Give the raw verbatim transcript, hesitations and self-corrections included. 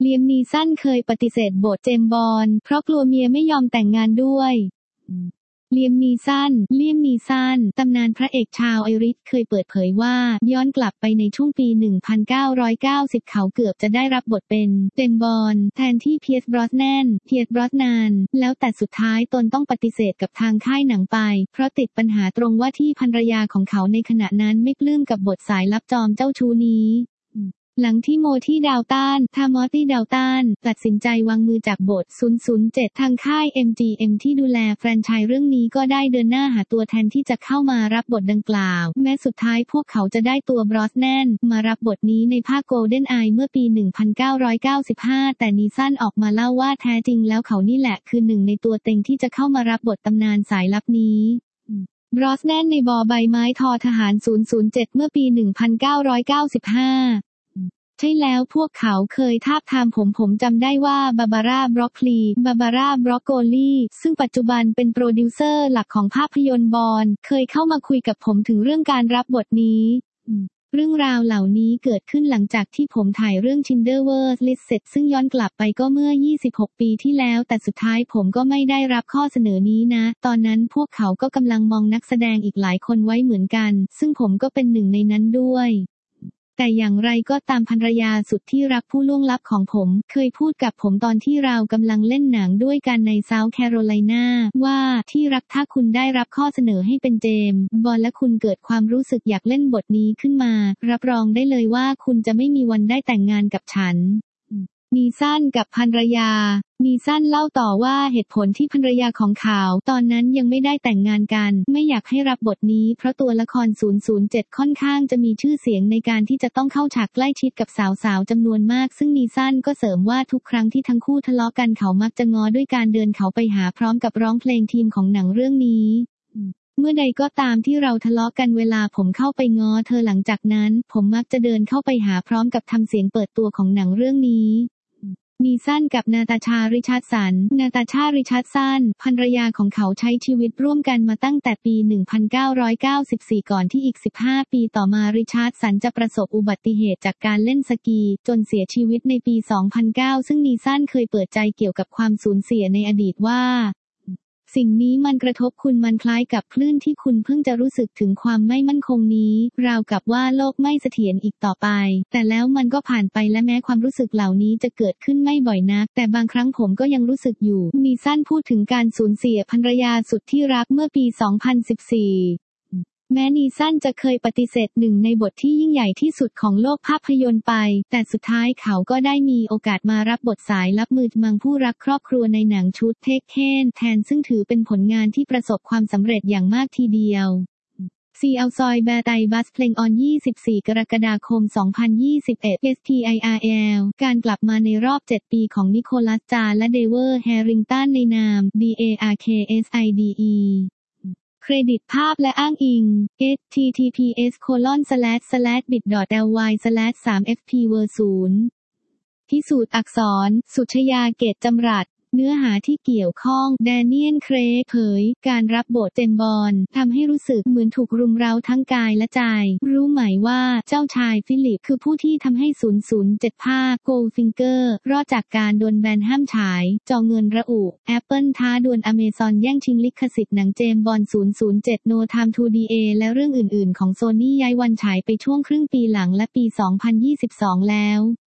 เลียม นีสันเคยปฏิเสธบทเจมส์บอนด์เพราะกลัวเมียไม่ยอมแต่งงานด้วยเลียม นีสันเลียม นีสันตำนานพระเอกชาวไอริชเคยเปิดเผยว่าย้อนกลับไปในช่วงปี หนึ่งพันเก้าร้อยเก้าสิบ เขาเกือบจะได้รับบทเป็นเจมส์บอนด์แทนที่เพียร์ส บรอสแนนเพียร์ส บรอสนานแล้วแต่สุดท้ายตนต้องปฏิเสธกับทางค่ายหนังไปเพราะติดปัญหาตรงว่าที่ภรรยาของเขาในขณะนั้นไม่ปลื้มกับบทสายลับจอมเจ้าชู้นี้หลังที่โมที่ดาวตันทามอตี้ดาวตันตัดสินใจวางมือจากบท ศูนย์ ศูนย์ เจ็ด ทางค่าย เอ็ม จี เอ็ม ที่ดูแลแฟรนไชส์เรื่องนี้ก็ได้เดินหน้าหาตัวแทนที่จะเข้ามารับบทดังกล่าวแม้สุดท้ายพวกเขาจะได้ตัวบรอสแนนมารับบทนี้ในภาค Golden Eye เมื่อปี หนึ่งพันเก้าร้อยเก้าสิบห้า แต่นีสันออกมาเล่าว่าแท้จริงแล้วเขานี่แหละคือหนึ่งในตัวเต็งที่จะเข้ามารับบทตำนานสายลับนี้บรอสแนนในบอใบไม้ทอทหาร ศูนย์ ศูนย์ เจ็ด เมื่อปี หนึ่งพันเก้าร้อยเก้าสิบห้าใช่แล้วพวกเขาเคยทาบทามผมผมจำได้ว่าบาบาร่าบรอกโคลีบาบาร่าบรอกโคลีซึ่งปัจจุบันเป็นโปรดิวเซอร์หลักของภาพยนตร์บอนด์เคยเข้ามาคุยกับผมถึงเรื่องการรับบทนี้เรื่องราวเหล่านี้เกิดขึ้นหลังจากที่ผมถ่ายเรื่อง Schindler's List เสร็จซึ่งย้อนกลับไปก็เมื่อยี่สิบหกปีที่แล้วแต่สุดท้ายผมก็ไม่ได้รับข้อเสนอนี้นะตอนนั้นพวกเขาก็กำลังมองนักแสดงอีกหลายคนไว้เหมือนกันซึ่งผมก็เป็นหนึ่งในนั้นด้วยแต่อย่างไรก็ตามภรรยาสุดที่รักผู้ล่วงลับของผมเคยพูดกับผมตอนที่เรากำลังเล่นหนังด้วยกันในเซาท์แคโรไลนาว่าที่รักถ้าคุณได้รับข้อเสนอให้เป็นเจมส์บอนด์และคุณเกิดความรู้สึกอยากเล่นบทนี้ขึ้นมารับรองได้เลยว่าคุณจะไม่มีวันได้แต่งงานกับฉันนีสันกับภรรยานีสันเล่าต่อว่าเหตุผลที่ภรรยาของเขาตอนนั้นยังไม่ได้แต่งงานกันไม่อยากให้รับบทนี้เพราะตัวละคร ศูนย์ ศูนย์ เจ็ด ค่อนข้างจะมีชื่อเสียงในการที่จะต้องเข้าฉากใกล้ชิดกับสาวๆจำนวนมากซึ่งนีสันก็เสริมว่าทุกครั้งที่ทั้งคู่ทะเลาะกันเขามักจะง้อด้วยการเดินเขาไปหาพร้อมกับร้องเพลงทีมของหนังเรื่องนี้เมื่อใดก็ตามที่เราทะเลาะกันเวลาผมเข้าไปง้อเธอหลังจากนั้นผมมักจะเดินเข้าไปหาพร้อมกับทำเสียงเปิดตัวของหนังเรื่องนี้นีสันกับนาตาชาริชาร์ดสันนาตาชาริชาร์ดสันภรรยาของเขาใช้ชีวิตร่วมกันมาตั้งแต่ปี หนึ่งพันเก้าร้อยเก้าสิบสี่ ก่อนที่อีก สิบห้า ปีต่อมาริชาร์ดสันจะประสบอุบัติเหตุจากการเล่นสกีจนเสียชีวิตในปี สองพันเก้า ซึ่งนีสันเคยเปิดใจเกี่ยวกับความสูญเสียในอดีตว่าสิ่งนี้มันกระทบคุณมันคล้ายกับคลื่นที่คุณเพิ่งจะรู้สึกถึงความไม่มั่นคงนี้ราวกับว่าโลกไม่เสถียรอีกต่อไปแต่แล้วมันก็ผ่านไปและแม้ความรู้สึกเหล่านี้จะเกิดขึ้นไม่บ่อยนักแต่บางครั้งผมก็ยังรู้สึกอยู่นีสันพูดถึงการสูญเสียภรรยาสุดที่รักเมื่อปี สองพันสิบสี่แม้นีสันจะเคยปฏิเสธหนึ่งในบทที่ยิ่งใหญ่ที่สุดของโลกภาพยนตร์ไปแต่สุดท้ายเขาก็ได้มีโอกาสมารับบทสายลับมือมังผู้รักครอบครัวในหนังชุดเทคเคนแทนซึ่งถือเป็นผลงานที่ประสบความสำเร็จอย่างมากทีเดียวซีเอาซอยแบร์ไตบัสเพลงออนยี่สิบสี่กรกฎาคมสองพันยี่สิบเอ็ด เอส ที ไอ อาร์ แอล การกลับมาในรอบเจ็ดปีของนิโคลัสจาและเดเวอร์แฮริงตันในนาม ดี เอ อาร์ เค เอส ไอ ดี อี เครดิตภาพและอ้างอิง เอช ที ที พี เอส โคลอน สแลช สแลช บิต ดอท แอล วาย สแลช สาม เอฟ พี เวอร์ ศูนย์ พิสูจน์อักษร สุชยาเกตจำรัดเนื้อหาที่เกี่ยวข้องแดเนียล เครกเผยการรับบทเจมส์บอนด์ทำให้รู้สึกเหมือนถูกรุมเร้าทั้งกายและใจรู้ไหมว่าเจ้าชายฟิลิปคือผู้ที่ทำให้ ศูนย์ ศูนย์ เจ็ด ภาค Goldfinger รอดจากการโดนแบนห้ามฉายจอเงินระอุ Apple ท้าดวล Amazon แย่งชิงลิขสิทธิ์หนังเจมส์บอนด์ ศูนย์ ศูนย์ เจ็ด No Time to ดี เอ และเรื่องอื่นๆของโซนี่ย้ายวันฉายไปช่วงครึ่งปีหลังและปี สองพันยี่สิบสอง แล้ว